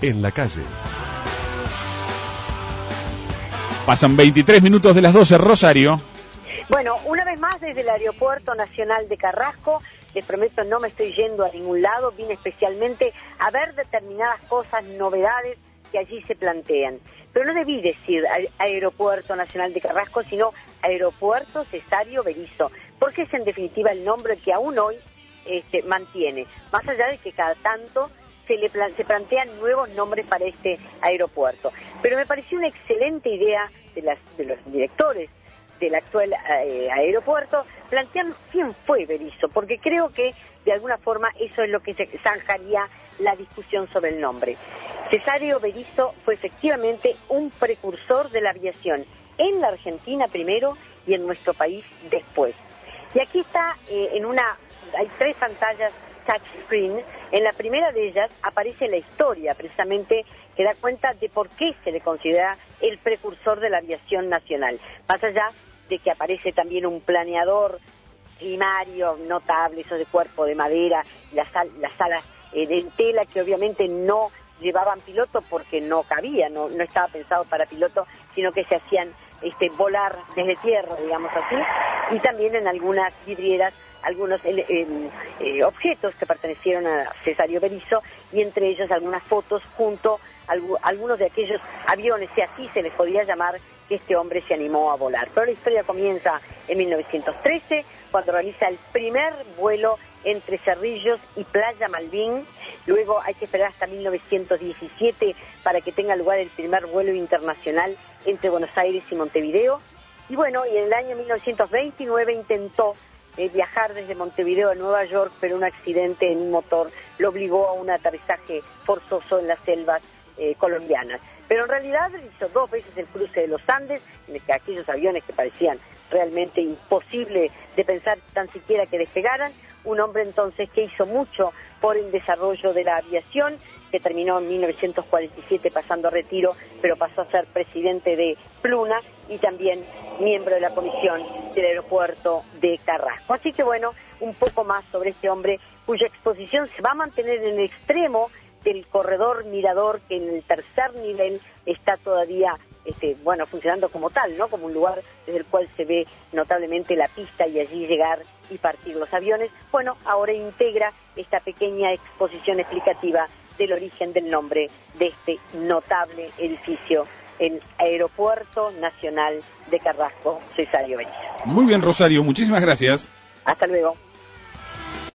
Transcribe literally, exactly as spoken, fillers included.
en la calle. Pasan veintitrés minutos de las doce, Rosario. Bueno, una vez más desde el Aeropuerto Nacional de Carrasco, les prometo no me estoy yendo a ningún lado, vine especialmente a ver determinadas cosas, novedades que allí se plantean. Pero no debí decir Aeropuerto Nacional de Carrasco, sino Aeropuerto Cesario Berisso, porque es en definitiva el nombre que aún hoy este, mantiene, más allá de que cada tanto se le plan se plantean nuevos nombres para este aeropuerto. Pero me pareció una excelente idea de, las, de los directores del actual eh, aeropuerto, planteando quién fue Berisso, porque creo que de alguna forma eso es lo que se zanjaría la discusión sobre el nombre. Cesario Berisso fue efectivamente un precursor de la aviación en la Argentina primero y en nuestro país después. Y aquí está eh, en una, hay tres pantallas touchscreen. En la primera de ellas aparece la historia, precisamente, que da cuenta de por qué se le considera el precursor de la aviación nacional. Más allá de que aparece también un planeador primario notable, eso de cuerpo de madera, las, las alas eh, de tela que obviamente no llevaban piloto porque no cabía, no, no estaba pensado para piloto, sino que se hacían este, volar desde tierra, digamos así, y también en algunas vidrieras algunos eh, eh, objetos que pertenecieron a Cesario Berisso, y entre ellos algunas fotos junto a alg algunos de aquellos aviones, si así se les podía llamar, que este hombre se animó a volar. Pero la historia comienza en mil novecientos trece, cuando realiza el primer vuelo entre Cerrillos y Playa Malvin. Luego hay que esperar hasta mil novecientos diecisiete para que tenga lugar el primer vuelo internacional entre Buenos Aires y Montevideo. Y bueno, y en el año mil novecientos veintinueve intentó eh, viajar desde Montevideo a Nueva York, pero un accidente en un motor lo obligó a un aterrizaje forzoso en las selvas eh, colombianas. Pero en realidad hizo dos veces el cruce de los Andes, en el que aquellos aviones que parecían realmente imposible de pensar tan siquiera que despegaran. Un hombre entonces que hizo mucho por el desarrollo de la aviación, que terminó en mil novecientos cuarenta y siete pasando a retiro, pero pasó a ser presidente de Pluna y también miembro de la comisión del aeropuerto de Carrasco. Así que bueno, un poco más sobre este hombre cuya exposición se va a mantener en el extremo del corredor mirador, que en el tercer nivel está todavía este, bueno, funcionando como tal, ¿no? Como un lugar desde el cual se ve notablemente la pista y allí llegar y partir los aviones. Bueno, ahora integra esta pequeña exposición explicativa del origen del nombre de este notable edificio, el Aeropuerto Nacional de Carrasco, Cesario Berisso. Muy bien, Rosario, muchísimas gracias. Hasta luego.